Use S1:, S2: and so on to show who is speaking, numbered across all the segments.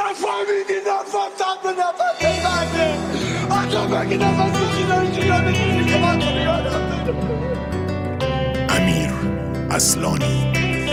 S1: نفهمیدی نفهمتم به نفهمت بگه آجا بگی نفهمت بگی یادم که من تو یادم
S2: امیر اصلانی.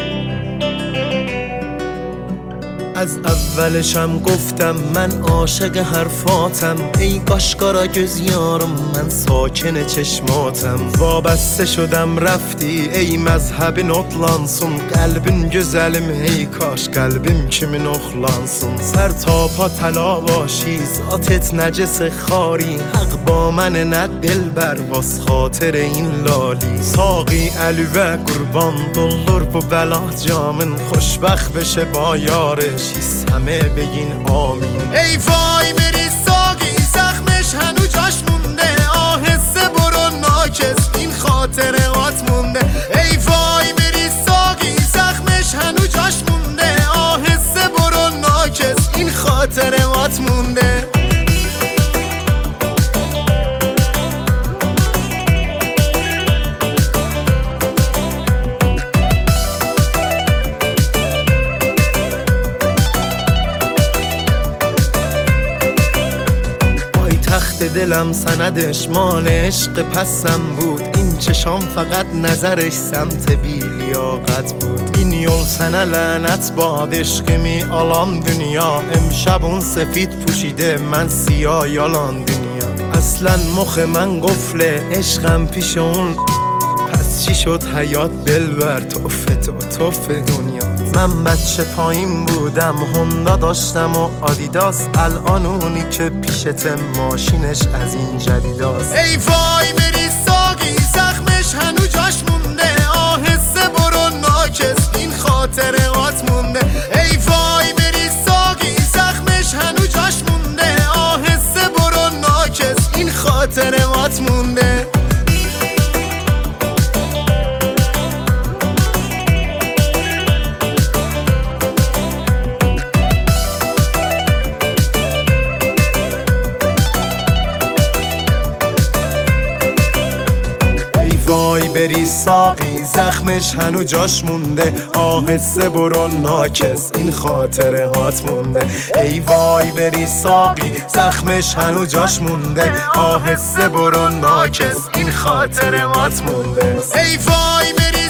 S3: از اولشم گفتم من عاشق حرفاتم، ای قاشقارا göz یارم من ساکن چشماتم. وابسته شدم رفتی ey mezhebin otlansın, قلبin güzelim ey kaş قلبim kimin oxlansın. سر تا پا تلاواشی ذاتت نجس خاری، حق با من نه دلبر واس خاطر این لالی. ساقی علی و قربان دلار bu بلا جامن، خوشبخت بشه با یارش همه بگین آمین. ای وای بری ساقی زخمش هنو جاش مونده، آهسته برو ناکس این خاطرات مونده. ای وای بری ساقی زخمش هنو جاش مونده، آهسته برو ناکس این خاطرات مونده. تخت دلم سندش مال عشق پسم بود، این چشام فقط نظرش سمت بیلیاقت بود. این یol sənə lənət bad eşqimi alan dünya، امشب اون سفید پوشیده من سیاه یالان دنیا. اصلا مخ من قفله عشقم پیش اون، پس چی شد حیات دلبر توفه تو توفه دنیا. من بچه پایین بودم هوندا داشتم و آدیداس، الان اونی که پیشت ماشینش از این جدیداست. ای وای بری ساقی زخمش هنو جاش مونده، آهسته برو ناکس این خاطرات مونده. ای وای بری ساقی زخمش هنو جاش مونده، آهسته برو ناکس این خاطرات مونده. وای بری ساقی زخمش هنو جاش مونده، آهسته برو ناکس این خاطرات مونده. ای وای بری ساقی زخمش هنو جاش مونده، آهسته برو ناکس این خاطرات مونده. ای وای بری